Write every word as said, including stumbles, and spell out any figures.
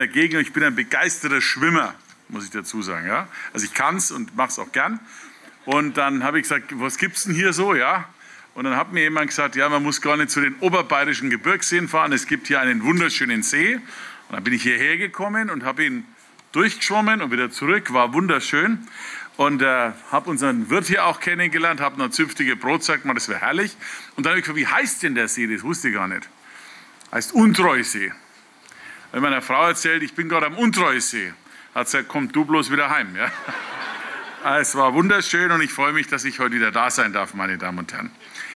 dagegen. Ich bin ein begeisterter Schwimmer, muss ich dazu sagen. Ja? Also ich kann es und mache es auch gern. Und dann habe ich gesagt, was gibt es denn hier so? Ja? Und dann hat mir jemand gesagt, ja, man muss gar nicht zu den oberbayerischen Gebirgsseen fahren. Es gibt hier einen wunderschönen See. Und dann bin ich hierher gekommen und habe ihn durchgeschwommen und wieder zurück. War wunderschön. Und äh, habe unseren Wirt hier auch kennengelernt, habe noch zünftige Brot gesagt, das wäre herrlich. Und dann habe ich gefragt, wie heißt denn der See? Das wusste ich gar nicht. Heißt Untreusee. Wenn meiner Frau erzählt, ich bin gerade am Untreusee, hat sie gesagt, komm du bloß wieder heim. Ja? Es war wunderschön und ich freue mich, dass ich heute wieder da sein darf, meine Damen und Herren.